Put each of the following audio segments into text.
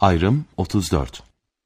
Ayrım 34.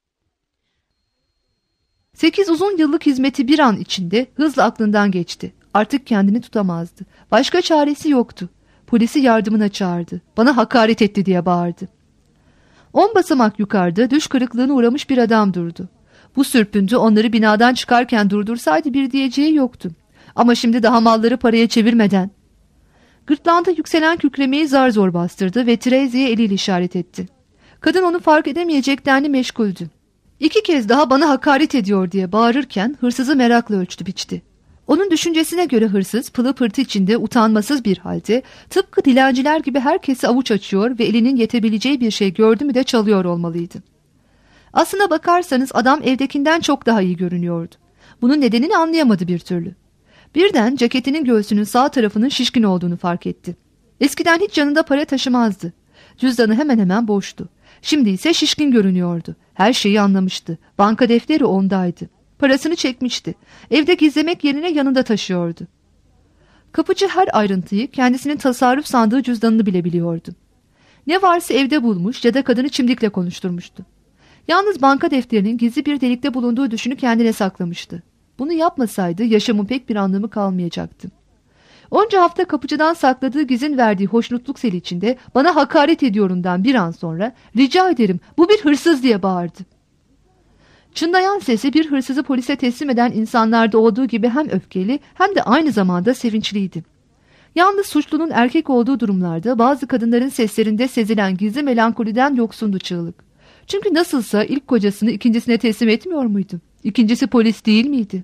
8 uzun yıllık hizmeti bir an içinde hızla aklından geçti. Artık kendini tutamazdı. Başka çaresi yoktu. Polisi yardımına çağırdı. Bana hakaret etti diye bağırdı. 10 basamak yukarıda düş kırıklığına uğramış bir adam durdu. Bu sürpüntü onları binadan çıkarken durdursaydı bir diyeceği yoktu. Ama şimdi daha malları paraya çevirmeden. Gırtlağında yükselen kükremeyi zar zor bastırdı ve Terezi'ye eliyle işaret etti. Kadın onu fark edemeyecek denli meşguldü. 2 kez daha bana hakaret ediyor diye bağırırken hırsızı merakla ölçtü biçti. Onun düşüncesine göre hırsız pılı pırtı içinde utanmasız bir halde tıpkı dilenciler gibi herkese avuç açıyor ve elinin yetebileceği bir şey gördü mü de çalıyor olmalıydı. Aslına bakarsanız adam evdekinden çok daha iyi görünüyordu. Bunun nedenini anlayamadı bir türlü. Birden ceketinin göğsünün sağ tarafının şişkin olduğunu fark etti. Eskiden hiç yanında para taşımazdı. Cüzdanı hemen hemen boştu. Şimdi ise şişkin görünüyordu. Her şeyi anlamıştı. Banka defteri ondaydı. Parasını çekmişti. Evde gizlemek yerine yanında taşıyordu. Kapıcı her ayrıntıyı, kendisinin tasarruf sandığı cüzdanını bile biliyordu. Ne varsa evde bulmuş ya da kadını çimdikle konuşturmuştu. Yalnız banka defterinin gizli bir delikte bulunduğu düşünü kendine saklamıştı. Bunu yapmasaydı yaşamın pek bir anlamı kalmayacaktı. Onca hafta kapıcıdan sakladığı gizin verdiği hoşnutluk seli içinde bana hakaret ediyorundan bir an sonra rica ederim bu bir hırsız diye bağırdı. Çınlayan sesi bir hırsızı polise teslim eden insanlarda olduğu gibi hem öfkeli hem de aynı zamanda sevinçliydi. Yalnız suçlunun erkek olduğu durumlarda bazı kadınların seslerinde sezilen gizli melankoliden yoksundu çığlık. Çünkü nasılsa ilk kocasını ikincisine teslim etmiyor muydu? İkincisi polis değil miydi?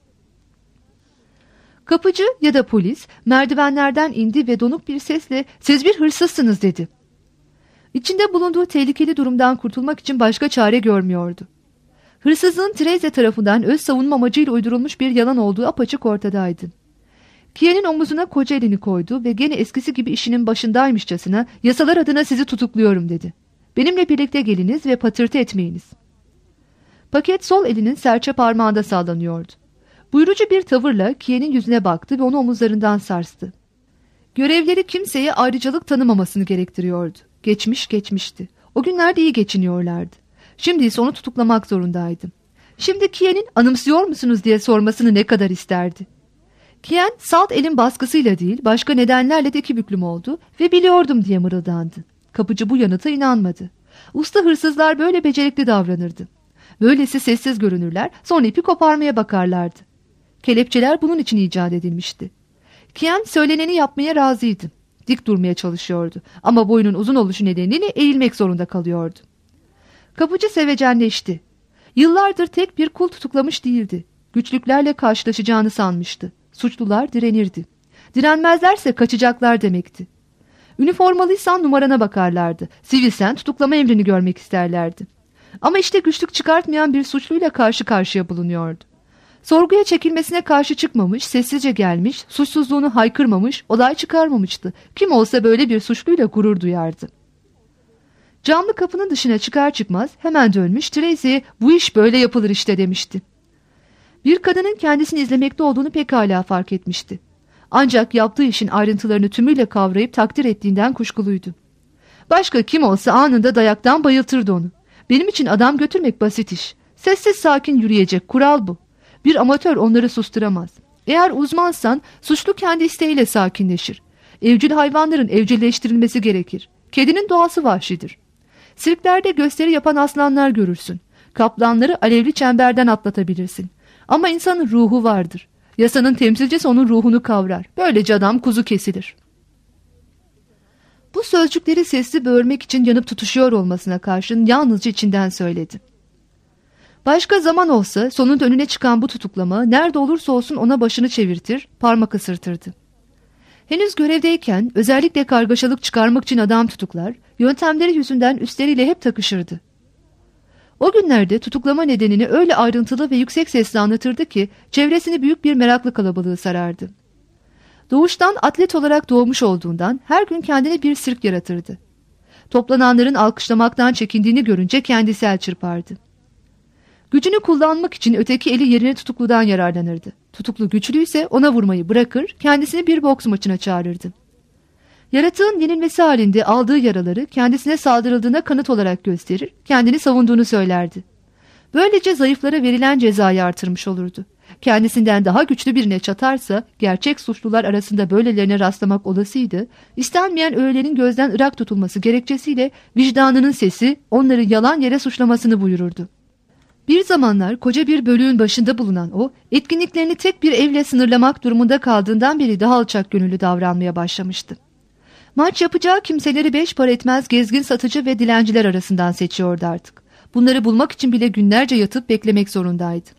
Kapıcı ya da polis merdivenlerden indi ve donuk bir sesle "Siz bir hırsızsınız" dedi. İçinde bulunduğu tehlikeli durumdan kurtulmak için başka çare görmüyordu. Hırsızlığın Tereze tarafından öz savunma amacıyla uydurulmuş bir yalan olduğu apaçık ortadaydı. Kiye'nin omuzuna koca elini koydu ve gene eskisi gibi işinin başındaymışçasına "Yasalar adına sizi tutukluyorum" dedi. "Benimle birlikte geliniz ve patırtı etmeyiniz." Paket sol elinin serçe parmağında sallanıyordu. Buyurucu bir tavırla Kiye'nin yüzüne baktı ve onu omuzlarından sarstı. Görevleri kimseye ayrıcalık tanımamasını gerektiriyordu. Geçmiş geçmişti. O günlerde iyi geçiniyorlardı. Şimdi ise onu tutuklamak zorundaydı. Şimdi Kiye'nin "Anımsıyor musunuz?" diye sormasını ne kadar isterdi. Kiyen salt elin baskısıyla değil başka nedenlerle de iki büklüm oldu ve "Biliyordum" diye mırıldandı. Kapıcı bu yanıta inanmadı. Usta hırsızlar böyle becerikli davranırdı. Böylesi sessiz görünürler, sonra ipi koparmaya bakarlardı. Kelepçeler bunun için icat edilmişti. Kiyen söyleneni yapmaya razıydı. Dik durmaya çalışıyordu ama boyunun uzun oluşu nedeniyle eğilmek zorunda kalıyordu. Kapıcı sevecenleşti. Yıllardır tek bir kul tutuklamış değildi. Güçlüklerle karşılaşacağını sanmıştı. Suçlular direnirdi. Direnmezlerse kaçacaklar demekti. Üniformalıysan numarana bakarlardı. Sivilsen tutuklama emrini görmek isterlerdi. Ama işte güçlük çıkartmayan bir suçluyla karşı karşıya bulunuyordu. Sorguya çekilmesine karşı çıkmamış, sessizce gelmiş, suçsuzluğunu haykırmamış, olay çıkarmamıştı. Kim olsa böyle bir suçluyla gurur duyardı. Camlı kapının dışına çıkar çıkmaz hemen dönmüş Terezi'ye "Bu iş böyle yapılır işte" demişti. Bir kadının kendisini izlemekte olduğunu pekala fark etmişti. Ancak yaptığı işin ayrıntılarını tümüyle kavrayıp takdir ettiğinden kuşkuluydu. Başka kim olsa anında dayaktan bayıltırdı onu. Benim için adam götürmek basit iş. Sessiz sakin yürüyecek, kural bu. Bir amatör onları susturamaz. Eğer uzmansan suçlu kendi isteğiyle sakinleşir. Evcil hayvanların evcilleştirilmesi gerekir. Kedinin doğası vahşidir. Sirklerde gösteri yapan aslanlar görürsün. Kaplanları alevli çemberden atlatabilirsin. Ama insanın ruhu vardır. Yasanın temsilcisi onun ruhunu kavrar. Böylece adam kuzu kesilir. Bu sözcükleri sesli böğürmek için yanıp tutuşuyor olmasına karşın yalnızca içinden söyledi. Başka zaman olsa sonunda önüne çıkan bu tutuklama nerede olursa olsun ona başını çevirtir, parmak ısırtırdı. Henüz görevdeyken özellikle kargaşalık çıkarmak için adam tutuklar, yöntemleri yüzünden üstleriyle hep takışırdı. O günlerde tutuklama nedenini öyle ayrıntılı ve yüksek sesle anlatırdı ki çevresini büyük bir meraklı kalabalığı sarardı. Doğuştan atlet olarak doğmuş olduğundan her gün kendine bir sirk yaratırdı. Toplananların alkışlamaktan çekindiğini görünce kendisi el çırpardı. Gücünü kullanmak için öteki eli yerine tutukludan yararlanırdı. Tutuklu güçlüyse ona vurmayı bırakır, kendisini bir boks maçına çağırırdı. Yaratığın yenilmesi halinde aldığı yaraları kendisine saldırıldığına kanıt olarak gösterir, kendini savunduğunu söylerdi. Böylece zayıflara verilen cezayı artırmış olurdu. Kendisinden daha güçlü birine çatarsa gerçek suçlular arasında böylelerine rastlamak olasıydı, istenmeyen öğelerin gözden ırak tutulması gerekçesiyle vicdanının sesi onları yalan yere suçlamasını buyururdu. Bir zamanlar koca bir bölüğün başında bulunan o, etkinliklerini tek bir evle sınırlamak durumunda kaldığından beri daha alçak gönüllü davranmaya başlamıştı. Maç yapacağı kimseleri beş para etmez gezgin satıcı ve dilenciler arasından seçiyordu artık. Bunları bulmak için bile günlerce yatıp beklemek zorundaydı.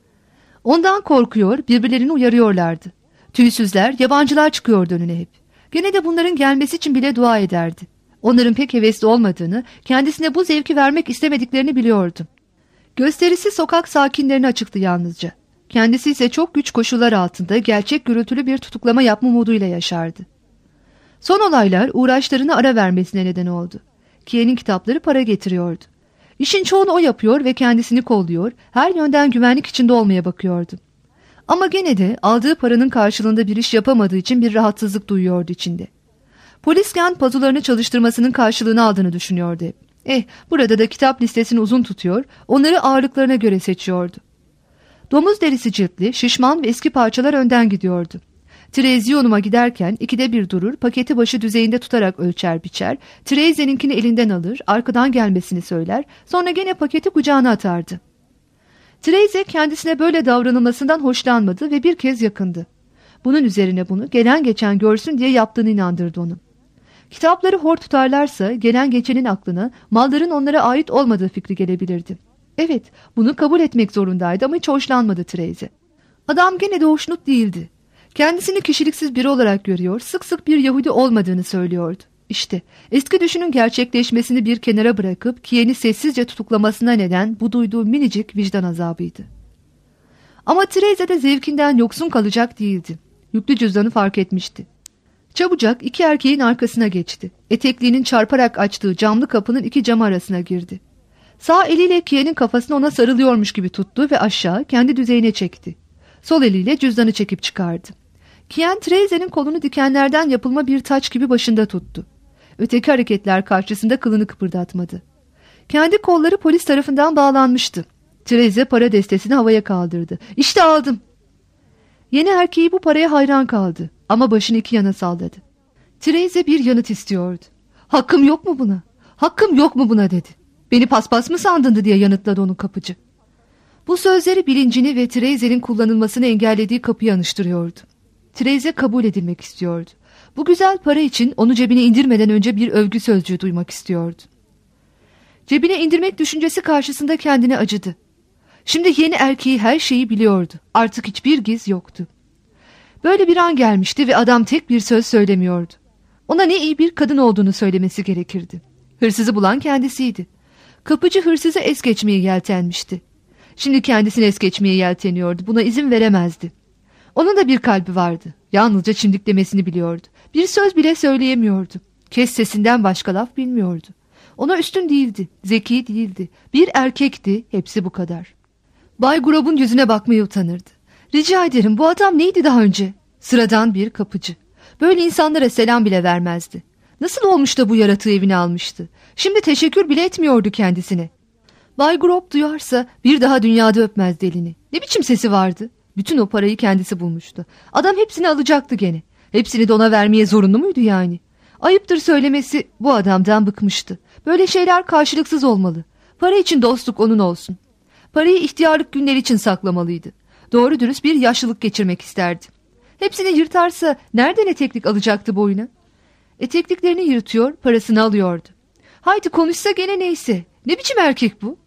Ondan korkuyor, birbirlerini uyarıyorlardı. Tüysüzler, yabancılar çıkıyordu önüne hep. Gene de bunların gelmesi için bile dua ederdi. Onların pek hevesli olmadığını, kendisine bu zevki vermek istemediklerini biliyordu. Gösterisi sokak sakinlerine açıktı yalnızca. Kendisi ise çok güç koşullar altında gerçek gürültülü bir tutuklama yapma umuduyla yaşardı. Son olaylar uğraşlarına ara vermesine neden oldu. Kiye'nin kitapları para getiriyordu. İşin çoğunu o yapıyor ve kendisini kolluyor, her yönden güvenlik içinde olmaya bakıyordu. Ama gene de aldığı paranın karşılığında bir iş yapamadığı için bir rahatsızlık duyuyordu içinde. Polisken pazularını çalıştırmasının karşılığını aldığını düşünüyordu hep. Burada da kitap listesini uzun tutuyor, onları ağırlıklarına göre seçiyordu. Domuz derisi ciltli, şişman ve eski parçalar önden gidiyordu. Trezyonuma giderken ikide bir durur, paketi başı düzeyinde tutarak ölçer biçer, Treyze'ninkini elinden alır, arkadan gelmesini söyler, sonra gene paketi kucağına atardı. Treyze kendisine böyle davranılmasından hoşlanmadı ve bir kez yakındı. Bunun üzerine bunu gelen geçen görsün diye yaptığını inandırdı onu. Kitapları hor tutarlarsa gelen geçenin aklına malların onlara ait olmadığı fikri gelebilirdi. Evet, bunu kabul etmek zorundaydı ama hiç hoşlanmadı Treyze. Adam gene de hoşnut değildi. Kendisini kişiliksiz biri olarak görüyor, sık sık bir Yahudi olmadığını söylüyordu. İşte eski düşünün gerçekleşmesini bir kenara bırakıp Kiye'ni sessizce tutuklamasına neden bu duyduğu minicik vicdan azabıydı. Ama Treyze de zevkinden yoksun kalacak değildi. Yüklü cüzdanı fark etmişti. Çabucak iki erkeğin arkasına geçti. Etekliğinin çarparak açtığı camlı kapının iki cam arasına girdi. Sağ eliyle Kiye'nin kafasını ona sarılıyormuş gibi tuttu ve aşağı kendi düzeyine çekti. Sol eliyle cüzdanı çekip çıkardı. Kiyen Treyze'nin kolunu dikenlerden yapılma bir taç gibi başında tuttu. Öteki hareketler karşısında kılını kıpırdatmadı. Kendi kolları polis tarafından bağlanmıştı. Treyze para destesini havaya kaldırdı. İşte aldım. Yeni erkeği bu paraya hayran kaldı ama başını iki yana salladı. Treyze bir yanıt istiyordu. Hakkım yok mu buna? Hakkım yok mu buna dedi. Beni paspas mı sandındı diye yanıtladı onun kapıcı. Bu sözleri bilincini ve Treyze'nin kullanılmasını engellediği kapıyı anıştırıyordu. Treyze kabul edilmek istiyordu. Bu güzel para için onu cebine indirmeden önce bir övgü sözcüğü duymak istiyordu. Cebine indirmek düşüncesi karşısında kendine acıdı. Şimdi yeni erkeği her şeyi biliyordu. Artık hiçbir giz yoktu. Böyle bir an gelmişti ve adam tek bir söz söylemiyordu. Ona ne iyi bir kadın olduğunu söylemesi gerekirdi. Hırsızı bulan kendisiydi. Kapıcı hırsızı es geçmeye yeltenmişti. Şimdi kendisini es geçmeye yelteniyordu. Buna izin veremezdi. Onun da bir kalbi vardı. Yalnızca çimdiklemesini biliyordu. Bir söz bile söyleyemiyordu. Kes sesinden başka laf bilmiyordu. Ona üstün değildi, zeki değildi. Bir erkekti, hepsi bu kadar. Bay Grob'un yüzüne bakmaya utanırdı. Rica ederim, bu adam neydi daha önce? Sıradan bir kapıcı. Böyle insanlara selam bile vermezdi. Nasıl olmuş da bu yaratığı evine almıştı? Şimdi teşekkür bile etmiyordu kendisine. Bay Grob duyarsa bir daha dünyada öpmezdi elini. Ne biçim sesi vardı? Bütün o parayı kendisi bulmuştu. Adam hepsini alacaktı gene. Hepsini de ona vermeye zorunlu muydu yani? Ayıptır söylemesi, bu adamdan bıkmıştı. Böyle şeyler karşılıksız olmalı. Para için dostluk onun olsun. Parayı ihtiyarlık günleri için saklamalıydı. Doğru dürüst bir yaşlılık geçirmek isterdi. Hepsini yırtarsa nereden eteklik alacaktı boyuna? Etekliklerini yırtıyor, parasını alıyordu. Haydi konuşsa gene neyse. Ne biçim erkek bu?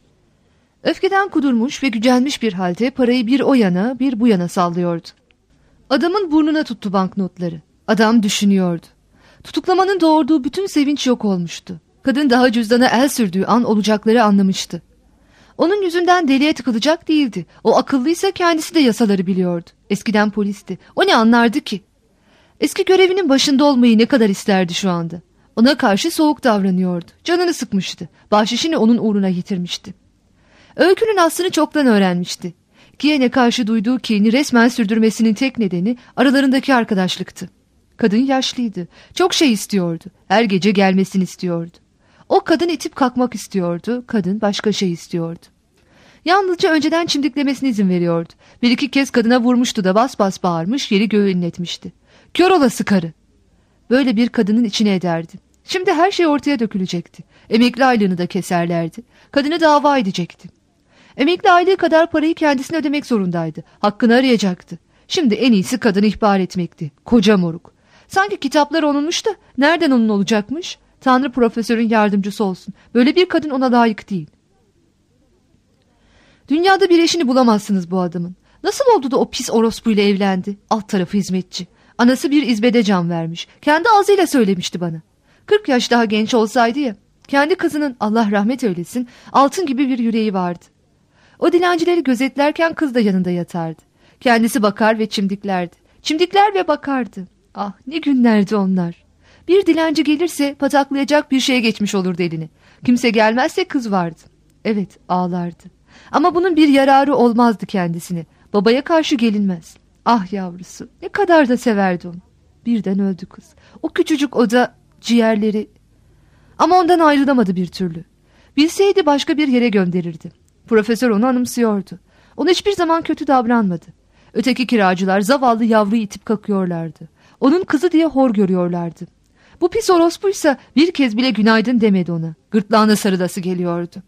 Öfkeden kudurmuş ve gücenmiş bir halde parayı bir o yana bir bu yana sallıyordu. Adamın burnuna tuttu banknotları. Adam düşünüyordu. Tutuklamanın doğurduğu bütün sevinç yok olmuştu. Kadın daha cüzdana el sürdüğü an olacakları anlamıştı. Onun yüzünden deliye tıkılacak değildi. O akıllıysa kendisi de yasaları biliyordu. Eskiden polisti. O ne anlardı ki? Eski görevinin başında olmayı ne kadar isterdi şu anda. Ona karşı soğuk davranıyordu. Canını sıkmıştı. Bahşişini onun uğruna yitirmişti. Öykünün aslını çoktan öğrenmişti. Kiyen'e karşı duyduğu kini resmen sürdürmesinin tek nedeni aralarındaki arkadaşlıktı. Kadın yaşlıydı. Çok şey istiyordu. Her gece gelmesini istiyordu. O kadın itip kalkmak istiyordu. Kadın başka şey istiyordu. Yalnızca önceden çimdiklemesine izin veriyordu. Bir iki kez kadına vurmuştu da bas bas bağırmış, yeri göğü inletmişti. Kör olası karı! Böyle bir kadının içine ederdi. Şimdi her şey ortaya dökülecekti. Emekli aylığını da keserlerdi. Kadını dava edecekti. Emekli aylığı kadar parayı kendisine ödemek zorundaydı. Hakkını arayacaktı. Şimdi en iyisi kadını ihbar etmekti. Koca moruk. Sanki kitaplar onunmuş da nereden onun olacakmış? Tanrı profesörün yardımcısı olsun. Böyle bir kadın ona layık değil. Dünyada bir eşini bulamazsınız bu adamın. Nasıl oldu da o pis orospuyla evlendi? Alt tarafı hizmetçi. Anası bir izbede can vermiş. Kendi ağzıyla söylemişti bana. 40 yaş daha genç olsaydı ya. Kendi kızının, Allah rahmet eylesin, altın gibi bir yüreği vardı. O dilencileri gözetlerken kız da yanında yatardı. Kendisi bakar ve çimdiklerdi. Çimdikler ve bakardı. Ah, ne günlerdi onlar. Bir dilenci gelirse pataklayacak bir şeye geçmiş olurdu eline. Kimse gelmezse kız vardı. Evet, ağlardı. Ama bunun bir yararı olmazdı kendisine. Babaya karşı gelinmez. Ah yavrusu, ne kadar da severdi onu. Birden öldü kız. O küçücük oda, ciğerleri. Ama ondan ayrılamadı bir türlü. Bilseydi başka bir yere gönderirdi. Profesör onu anımsıyordu. Ona hiçbir zaman kötü davranmadı. Öteki kiracılar zavallı yavruyu itip kakıyorlardı. Onun kızı diye hor görüyorlardı. Bu pis orospuysa bir kez bile günaydın demedi ona. Gırtlağına sarılası geliyordu.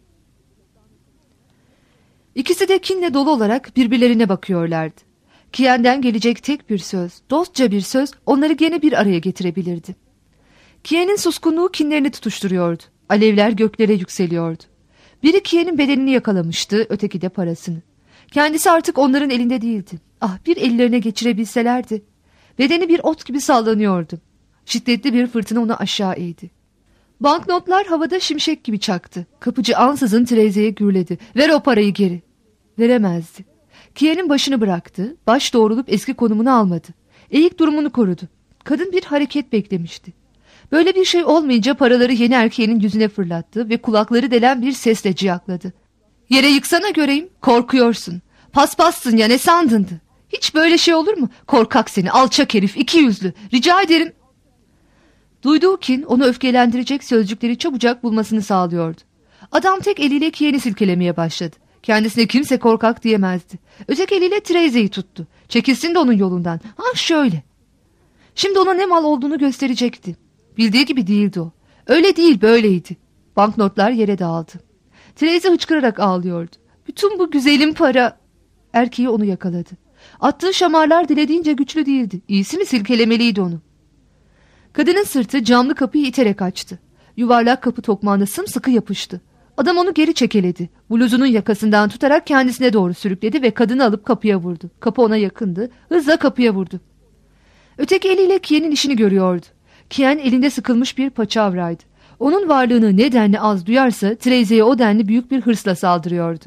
İkisi de kinle dolu olarak birbirlerine bakıyorlardı. Kiyen'den gelecek tek bir söz, dostça bir söz onları gene bir araya getirebilirdi. Kiyen'in suskunluğu kinlerini tutuşturuyordu. Alevler göklere yükseliyordu. Biri Kiyen'in bedenini yakalamıştı, öteki de parasını. Kendisi artık onların elinde değildi. Ah, bir ellerine geçirebilselerdi. Bedeni bir ot gibi sallanıyordu. Şiddetli bir fırtına onu aşağı eğdi. Banknotlar havada şimşek gibi çaktı. Kapıcı ansızın Terezi'ye gürledi. Ver o parayı geri. Veremezdi. Kiyen'in başını bıraktı. Baş doğrulup eski konumunu almadı. Eğik durumunu korudu. Kadın bir hareket beklemişti. Böyle bir şey olmayınca paraları yeni erkeğinin yüzüne fırlattı ve kulakları delen bir sesle ciyakladı. Yere yıksana göreyim. Korkuyorsun. Paspassın ya, ne sandındı? Hiç böyle şey olur mu? Korkak seni, alçak herif, ikiyüzlü. Rica ederim. Duyduğu kin onu öfkelendirecek sözcükleri çabucak bulmasını sağlıyordu. Adam tek eliyle Kiyen'i silkelemeye başladı. Kendisine kimse korkak diyemezdi. Öteki eliyle Terezi'yi tuttu. Çekilsin de onun yolundan. Ah şöyle. Şimdi ona ne mal olduğunu gösterecekti. Bildiği gibi değildi o. Öyle değil, böyleydi. Banknotlar yere dağıldı. Terezi hıçkırarak ağlıyordu. Bütün bu güzelim para... Erkeği onu yakaladı. Attığı şamarlar dilediğince güçlü değildi. İyisi mi silkelemeliydi onu. Kadının sırtı camlı kapıyı iterek açtı. Yuvarlak kapı tokmağına sımsıkı yapıştı. Adam onu geri çekeledi. Bluzunun yakasından tutarak kendisine doğru sürükledi ve kadını alıp kapıya vurdu. Kapı ona yakındı. Hızla kapıya vurdu. Öteki eliyle Kiyen'in işini görüyordu. Kiyen elinde sıkılmış bir paçavraydı. Onun varlığını ne denli az duyarsa Terezi'ye o denli büyük bir hırsla saldırıyordu.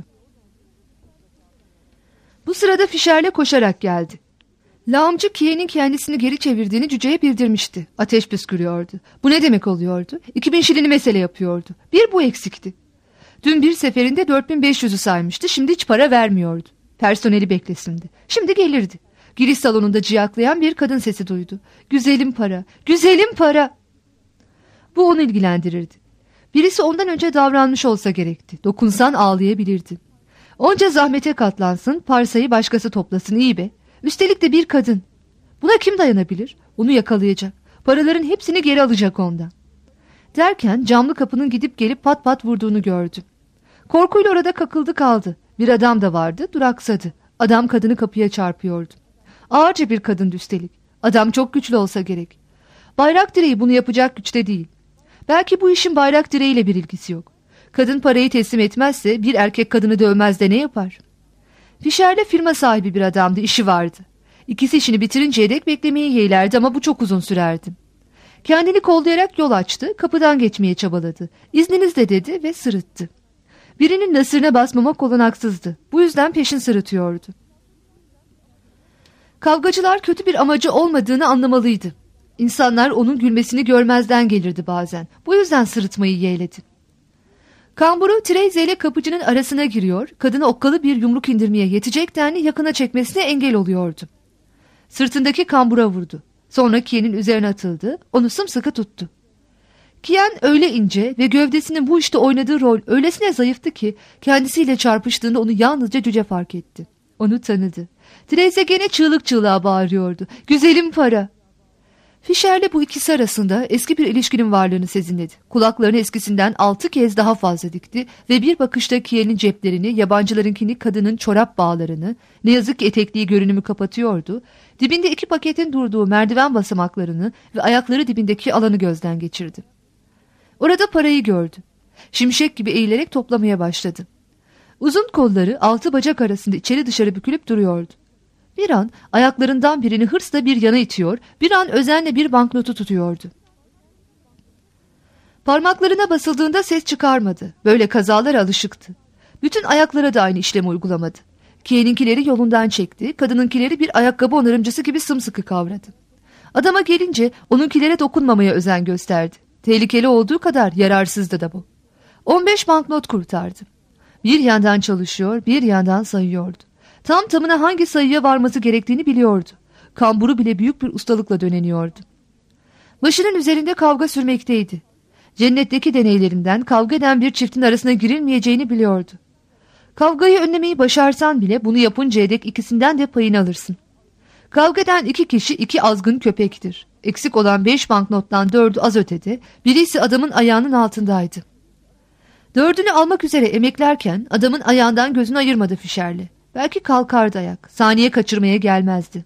Bu sırada Fişer'le koşarak geldi. Lağımcı Kiyen'in kendisini geri çevirdiğini cüceye bildirmişti. Ateş püskürüyordu. Bu ne demek oluyordu? 2000 şilini mesele yapıyordu. Bir bu eksikti. Dün bir seferinde 4500'ü saymıştı. Şimdi hiç para vermiyordu. Personeli beklesindi. Şimdi gelirdi. Giriş salonunda ciyaklayan bir kadın sesi duydu. Güzelim para, güzelim para. Bu onu ilgilendirirdi. Birisi ondan önce davranmış olsa gerekti. Dokunsan ağlayabilirdi. Onca zahmete katlansın, parsayı başkası toplasın, iyi be. Üstelik de bir kadın. Buna kim dayanabilir? Onu yakalayacak. Paraların hepsini geri alacak ondan. Derken camlı kapının gidip gelip pat pat vurduğunu gördü. Korkuyla orada kakıldı kaldı. Bir adam da vardı, duraksadı. Adam kadını kapıya çarpıyordu. Ağırca bir kadındı üstelik. Adam çok güçlü olsa gerek. Bayrak direği bunu yapacak güçte değil. Belki bu işin bayrak direğiyle bir ilgisi yok. Kadın parayı teslim etmezse bir erkek kadını dövmez de ne yapar? Fişer'le firma sahibi bir adamdı, işi vardı. İkisi işini bitirinceye dek beklemeyi yeğlerdi ama bu çok uzun sürerdi. Kendini kollayarak yol açtı, kapıdan geçmeye çabaladı. İzninizle dedi ve sırıttı. Birinin nasırına basmamak olanaksızdı. Bu yüzden peşin sırıtıyordu. Kavgacılar kötü bir amacı olmadığını anlamalıydı. İnsanlar onun gülmesini görmezden gelirdi bazen. Bu yüzden sırıtmayı yeğledi. Kamburu Terezi ile kapıcının arasına giriyor, kadına okkalı bir yumruk indirmeye yetecek denli yakına çekmesine engel oluyordu. Sırtındaki kambura vurdu. Sonra Kien'in üzerine atıldı, onu sımsıkı tuttu. Kien öyle ince ve gövdesinin bu işte oynadığı rol öylesine zayıftı ki kendisiyle çarpıştığında onu yalnızca cüce fark etti. Onu tanıdı. Therese gene çığlık çığlığa bağırıyordu. Güzelim para. Fischer'le bu ikisi arasında eski bir ilişkinin varlığını sezinledi. Kulaklarını eskisinden 6 kez daha fazla dikti ve bir bakışta Kien'in ceplerini, yabancılarınkini, kadının çorap bağlarını, ne yazık ki etekliği görünümü kapatıyordu, dibinde 2 paketin durduğu merdiven basamaklarını ve ayakları dibindeki alanı gözden geçirdi. Orada parayı gördü. Şimşek gibi eğilerek toplamaya başladı. Uzun kolları 6 bacak arasında içeri dışarı bükülüp duruyordu. Bir an ayaklarından birini hırsla bir yana itiyor, bir an özenle bir banknotu tutuyordu. Parmaklarına basıldığında ses çıkarmadı. Böyle kazalara alışıktı. Bütün ayaklara da aynı işlemi uygulamadı. Kien'inkileri yolundan çekti, kadınınkileri bir ayakkabı onarımcısı gibi sımsıkı kavradı. Adama gelince onunkilere dokunmamaya özen gösterdi. Tehlikeli olduğu kadar yararsızdı da bu. 15 banknot kurtardı. Bir yandan çalışıyor, bir yandan sayıyordu. Tam tamına hangi sayıya varması gerektiğini biliyordu. Kamburu bile büyük bir ustalıkla döneniyordu. Başının üzerinde kavga sürmekteydi. Cennetteki deneylerinden kavga eden bir çiftin arasına girilmeyeceğini biliyordu. Kavgayı önlemeyi başarsan bile bunu yapıncaya dek ikisinden de payını alırsın. Kavga eden 2 kişi 2 azgın köpektir. Eksik olan 5 banknottan 4'ü az ötede, biri ise adamın ayağının altındaydı. 4'ünü almak üzere emeklerken adamın ayağından gözünü ayırmadı Fischer'le. Belki kalkardı ayak, saniye kaçırmaya gelmezdi.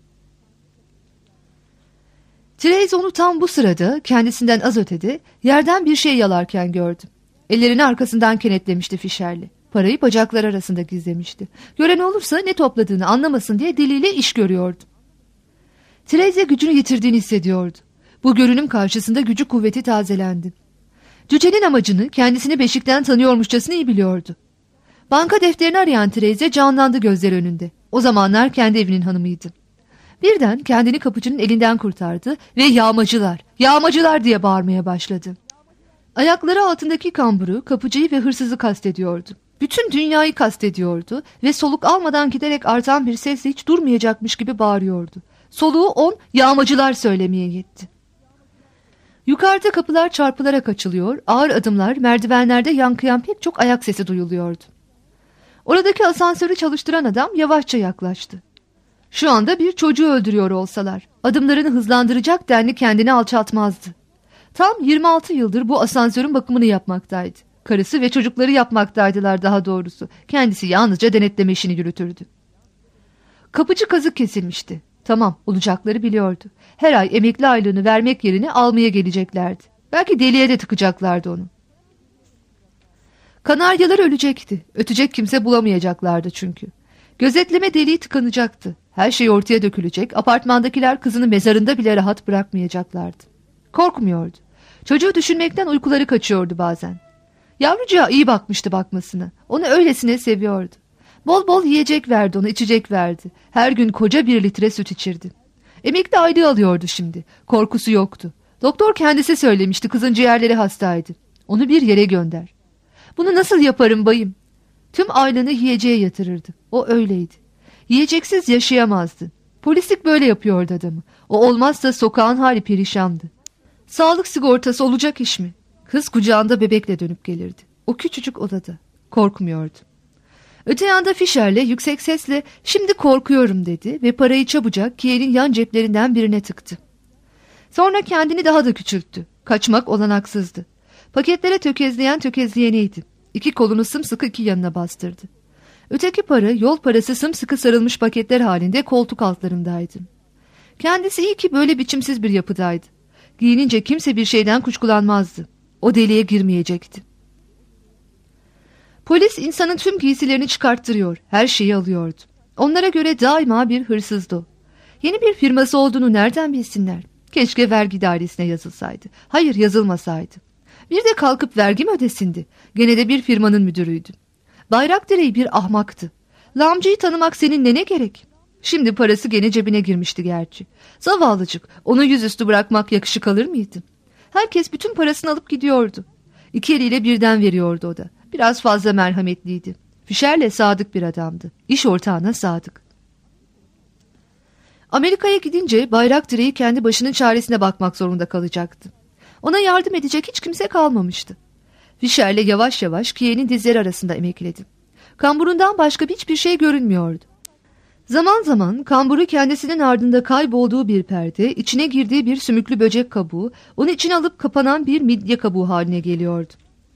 Therese onu tam bu sırada kendisinden az ötede yerden bir şey yalarken gördü. Ellerini arkasından kenetlemişti Fischer'le. Parayı bacaklar arasında gizlemişti. Gören olursa ne topladığını anlamasın diye diliyle iş görüyordu. Therese gücünü yitirdiğini hissediyordu. Bu görünüm karşısında gücü kuvveti tazelendi. Cücenin amacını kendisini beşikten tanıyormuşçasına iyi biliyordu. Banka defterini arayan Therese canlandı gözleri önünde. O zamanlar kendi evinin hanımıydı. Birden kendini kapıcının elinden kurtardı ve yağmacılar, yağmacılar diye bağırmaya başladı. Ayakları altındaki kamburu kapıcıyı ve hırsızı kastediyordu. Bütün dünyayı kastediyordu ve soluk almadan giderek artan bir sesle hiç durmayacakmış gibi bağırıyordu. Soluğu 10 yağmacılar söylemeye yetti. Yukarıda kapılar çarpılarak açılıyor, ağır adımlar, merdivenlerde yankıyan pek çok ayak sesi duyuluyordu. Oradaki asansörü çalıştıran adam yavaşça yaklaştı. Şu anda bir çocuğu öldürüyor olsalar, adımlarını hızlandıracak denli kendini alçaltmazdı. Tam 26 yıldır bu asansörün bakımını yapmaktaydı. Karısı ve çocukları yapmaktaydılar daha doğrusu. Kendisi yalnızca denetleme işini yürütürdü. Kapıcı kazık kesilmişti. Tamam, olacakları biliyordu. Her ay emekli aylığını vermek yerine almaya geleceklerdi. Belki deliğe de tıkacaklardı onu. Kanaryalar ölecekti. Ötecek kimse bulamayacaklardı çünkü. Gözetleme deliği tıkanacaktı. Her şey ortaya dökülecek. Apartmandakiler kızını mezarında bile rahat bırakmayacaklardı. Korkmuyordu. Çocuğu düşünmekten uykuları kaçıyordu bazen. Yavrucağa iyi bakmıştı bakmasına. Onu öylesine seviyordu. Bol bol yiyecek verdi ona, içecek verdi. Her gün koca 1 litre süt içirdi. Emekli aylığı alıyordu şimdi. Korkusu yoktu. Doktor kendisi söylemişti, kızın ciğerleri hastaydı. Onu bir yere gönder. Bunu nasıl yaparım bayım? Tüm aylığını yiyeceğe yatırırdı. O öyleydi. Yiyeceksiz yaşayamazdı. Polislik böyle yapıyordu adamı. O olmazsa sokağın hali perişandı. Sağlık sigortası olacak iş mi? Kız kucağında bebekle dönüp gelirdi. O küçücük odada. Korkmuyordu. Öte yanda Fischer'le yüksek sesle "Şimdi korkuyorum" dedi ve parayı çabucak Kien'in yan ceplerinden birine tıktı. Sonra kendini daha da küçülttü. Kaçmak olanaksızdı. Paketlere tökezleyen tökezleyeniydi. 2 kolunu sımsıkı 2 yanına bastırdı. Öteki para yol parası sımsıkı sarılmış paketler halinde koltuk altlarındaydı. Kendisi iyi ki böyle biçimsiz bir yapıdaydı. Giyinince kimse bir şeyden kuşkulanmazdı. O deliğe girmeyecekti. Polis insanın tüm giysilerini çıkarttırıyor, her şeyi alıyordu. Onlara göre daima bir hırsızdı o. Yeni bir firması olduğunu nereden bilsinler? Keşke vergi dairesine yazılsaydı. Hayır, yazılmasaydı. Bir de kalkıp vergi mi ödesindi? Gene de bir firmanın müdürüydü. Bayrakdere'yi bir ahmaktı. Lağımcıyı tanımak seninle ne gerek? Şimdi parası gene cebine girmişti gerçi. Zavallıcık, onu yüzüstü bırakmak yakışık alır mıydı? Herkes bütün parasını alıp gidiyordu. 2 eliyle birden veriyordu o da. Biraz fazla merhametliydi. Fischer'le sadık bir adamdı. İş ortağına sadık. Amerika'ya gidince bayrak direği kendi başının çaresine bakmak zorunda kalacaktı. Ona yardım edecek hiç kimse kalmamıştı. Fischer'le yavaş yavaş Kiye'nin dizleri arasında emekledi. Kamburundan başka hiçbir şey görünmüyordu. Zaman zaman kamburu kendisinin ardında kaybolduğu bir perde, içine girdiği bir sümüklü böcek kabuğu, onu içine alıp kapanan bir midye kabuğu haline geliyordu.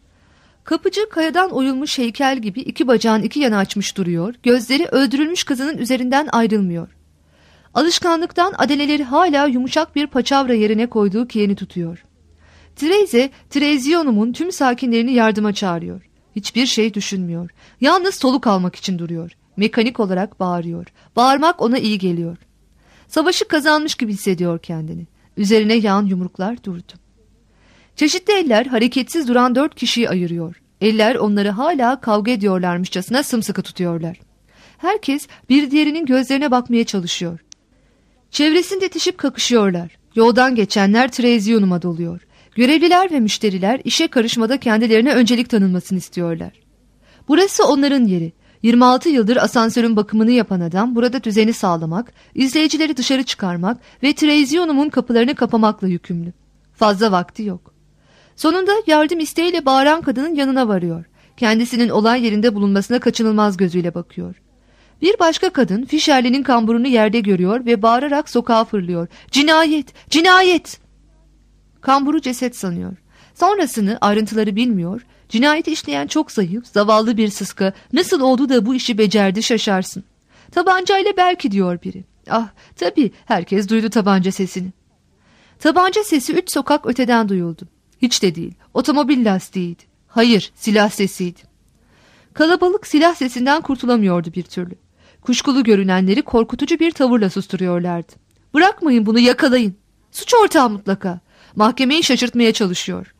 Kapıcı kayadan oyulmuş heykel gibi iki bacağın iki yana açmış duruyor, gözleri öldürülmüş kızının üzerinden ayrılmıyor. Alışkanlıktan adeleleri hala yumuşak bir paçavra yerine koyduğu Kiyen'i tutuyor. Treyze, Trezionum'un tüm sakinlerini yardıma çağırıyor. Hiçbir şey düşünmüyor. Yalnız soluk almak için duruyor. Mekanik olarak bağırıyor. Bağırmak ona iyi geliyor. Savaşı kazanmış gibi hissediyor kendini. Üzerine yağan yumruklar durdu. Çeşitli eller hareketsiz duran 4 kişiyi ayırıyor. Eller onları hala kavga ediyorlarmışçasına sımsıkı tutuyorlar. Herkes bir diğerinin gözlerine bakmaya çalışıyor. Çevresinde tişip kakışıyorlar. Yoldan geçenler Trezionum'a doluyor. Görevliler ve müşteriler işe karışmada kendilerine öncelik tanınmasını istiyorlar. Burası onların yeri. 26 yıldır asansörün bakımını yapan adam burada düzeni sağlamak, izleyicileri dışarı çıkarmak ve Trezionum'un kapılarını kapamakla yükümlü. Fazla vakti yok. Sonunda yardım isteğiyle bağıran kadının yanına varıyor. Kendisinin olay yerinde bulunmasına kaçınılmaz gözüyle bakıyor. Bir başka kadın Fischer'linin kamburunu yerde görüyor ve bağırarak sokağa fırlıyor. Cinayet! Cinayet! Kamburu ceset sanıyor. Sonrasını ayrıntıları bilmiyor. Cinayeti işleyen çok zayıf, zavallı bir sıska nasıl oldu da bu işi becerdi şaşarsın. Tabancayla belki diyor biri. Ah tabii herkes duydu tabanca sesini. Tabanca sesi 3 sokak öteden duyuldu. Hiç de değil, otomobil lastiğiydi. Hayır, silah sesiydi. Kalabalık silah sesinden kurtulamıyordu bir türlü. Kuşkulu görünenleri korkutucu bir tavırla susturuyorlardı. Bırakmayın bunu, yakalayın. Suç ortağı mutlaka. Mahkemeyi şaşırtmaya çalışıyor.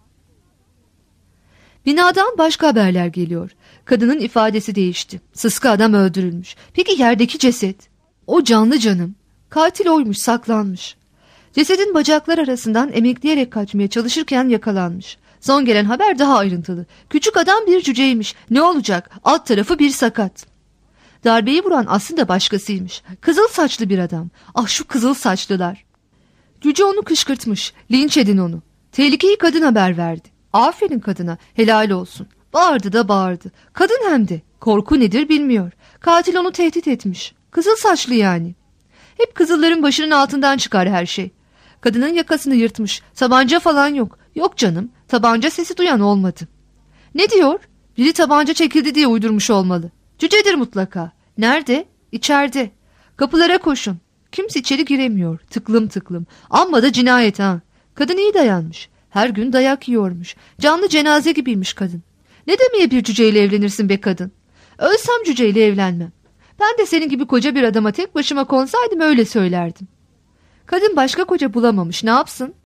Binadan başka haberler geliyor. Kadının ifadesi değişti. Sıska adam öldürülmüş. Peki yerdeki ceset? O canlı canım. Katil oymuş, saklanmış. Cesedin bacaklar arasından emekleyerek kaçmaya çalışırken yakalanmış. Son gelen haber daha ayrıntılı. Küçük adam bir cüceymiş. Ne olacak? Alt tarafı bir sakat. Darbeyi vuran aslında başkasıymış. Kızıl saçlı bir adam. Ah şu kızıl saçlılar. Cüce onu kışkırtmış. Linç edin onu. Tehlikeyi kadın haber verdi. Aferin kadına. Helal olsun. Bağırdı da bağırdı. Kadın hem de. Korku nedir bilmiyor. Katil onu tehdit etmiş. Kızıl saçlı yani. Hep kızılların başının altından çıkar her şey. Kadının yakasını yırtmış. Tabanca falan yok. Yok canım. Tabanca sesi duyan olmadı. Ne diyor? Biri tabanca çekildi diye uydurmuş olmalı. Cücedir mutlaka. Nerede? İçeride. Kapılara koşun. Kimse içeri giremiyor. Tıklım tıklım. Amma da cinayet ha. Kadın iyi dayanmış. Her gün dayak yiyormuş. Canlı cenaze gibiymiş kadın. Ne demeye bir cüceyle evlenirsin be kadın? Ölsem cüceyle evlenmem. Ben de senin gibi koca bir adama tek başıma konsaydım öyle söylerdim. Kadın başka koca bulamamış. Ne yapsın?